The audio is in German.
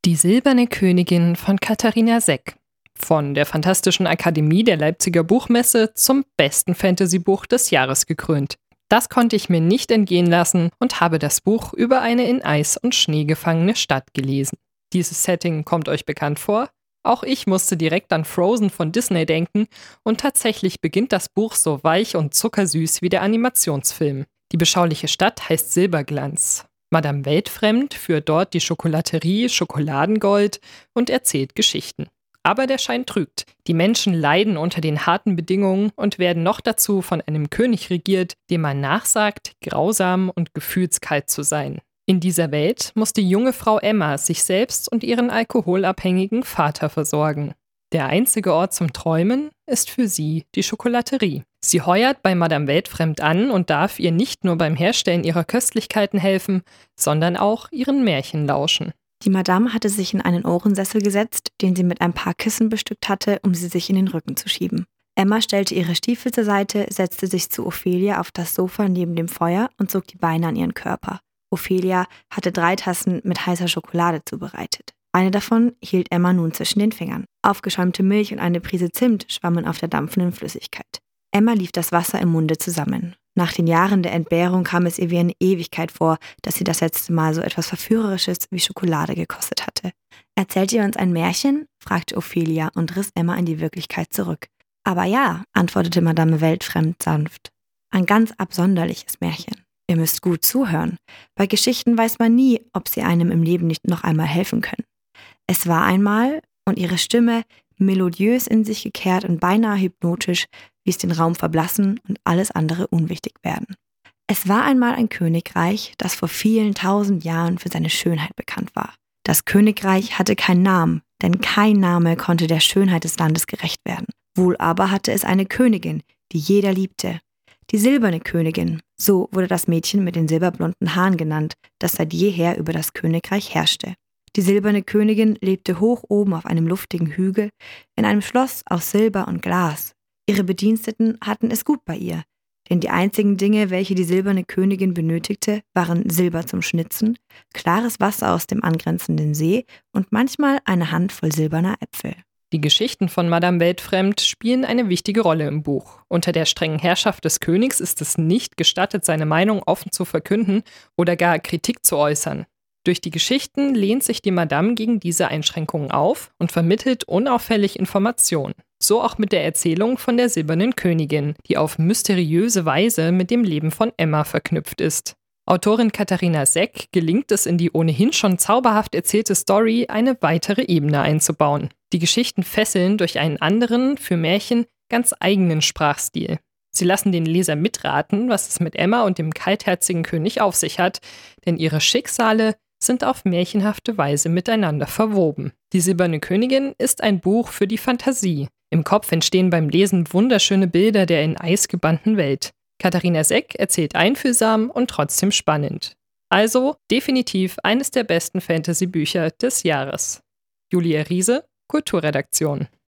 Die silberne Königin von Katharina Seck. Von der Fantastischen Akademie der Leipziger Buchmesse zum besten Fantasy-Buch des Jahres gekrönt. Das konnte ich mir nicht entgehen lassen und habe das Buch über eine in Eis und Schnee gefangene Stadt gelesen. Dieses Setting kommt euch bekannt vor? Auch ich musste direkt an Frozen von Disney denken und tatsächlich beginnt das Buch so weich und zuckersüß wie der Animationsfilm. Die beschauliche Stadt heißt Silberglanz. Madame Weltfremd führt dort die Schokolaterie Schokoladengold und erzählt Geschichten. Aber der Schein trügt. Die Menschen leiden unter den harten Bedingungen und werden noch dazu von einem König regiert, dem man nachsagt, grausam und gefühlskalt zu sein. In dieser Welt muss die junge Frau Emma sich selbst und ihren alkoholabhängigen Vater versorgen. Der einzige Ort zum Träumen ist für sie die Schokolaterie. Sie heuert bei Madame Weltfremd an und darf ihr nicht nur beim Herstellen ihrer Köstlichkeiten helfen, sondern auch ihren Märchen lauschen. Die Madame hatte sich in einen Ohrensessel gesetzt, den sie mit ein paar Kissen bestückt hatte, um sie sich in den Rücken zu schieben. Emma stellte ihre Stiefel zur Seite, setzte sich zu Ophelia auf das Sofa neben dem Feuer und zog die Beine an ihren Körper. Ophelia hatte 3 Tassen mit heißer Schokolade zubereitet. Eine davon hielt Emma nun zwischen den Fingern. Aufgeschäumte Milch und eine Prise Zimt schwammen auf der dampfenden Flüssigkeit. Emma lief das Wasser im Munde zusammen. Nach den Jahren der Entbehrung kam es ihr wie eine Ewigkeit vor, dass sie das letzte Mal so etwas Verführerisches wie Schokolade gekostet hatte. »Erzählt ihr uns ein Märchen?« fragte Ophelia und riss Emma in die Wirklichkeit zurück. »Aber ja«, antwortete Madame Weltfremd sanft. »Ein ganz absonderliches Märchen. Ihr müsst gut zuhören. Bei Geschichten weiß man nie, ob sie einem im Leben nicht noch einmal helfen können. Es war einmal, und ihre Stimme, melodiös in sich gekehrt und beinahe hypnotisch, ließ den Raum verblassen und alles andere unwichtig werden. Es war einmal ein Königreich, das vor vielen 1000 Jahren für seine Schönheit bekannt war. Das Königreich hatte keinen Namen, denn kein Name konnte der Schönheit des Landes gerecht werden. Wohl aber hatte es eine Königin, die jeder liebte. Die silberne Königin, so wurde das Mädchen mit den silberblonden Haaren genannt, das seit jeher über das Königreich herrschte. Die silberne Königin lebte hoch oben auf einem luftigen Hügel, in einem Schloss aus Silber und Glas. Ihre Bediensteten hatten es gut bei ihr, denn die einzigen Dinge, welche die silberne Königin benötigte, waren Silber zum Schnitzen, klares Wasser aus dem angrenzenden See und manchmal eine Handvoll silberner Äpfel. Die Geschichten von Madame Weltfremd spielen eine wichtige Rolle im Buch. Unter der strengen Herrschaft des Königs ist es nicht gestattet, seine Meinung offen zu verkünden oder gar Kritik zu äußern. Durch die Geschichten lehnt sich die Madame gegen diese Einschränkungen auf und vermittelt unauffällig Informationen. So auch mit der Erzählung von der silbernen Königin, die auf mysteriöse Weise mit dem Leben von Emma verknüpft ist. Autorin Katharina Seck gelingt es, in die ohnehin schon zauberhaft erzählte Story eine weitere Ebene einzubauen. Die Geschichten fesseln durch einen anderen, für Märchen ganz eigenen Sprachstil. Sie lassen den Leser mitraten, was es mit Emma und dem kaltherzigen König auf sich hat, denn ihre Schicksale sind auf märchenhafte Weise miteinander verwoben. Die silberne Königin ist ein Buch für die Fantasie. Im Kopf entstehen beim Lesen wunderschöne Bilder der in Eis gebannten Welt. Katharina Seck erzählt einfühlsam und trotzdem spannend. Also definitiv eines der besten Fantasy-Bücher des Jahres. Julia Riese, Kulturredaktion.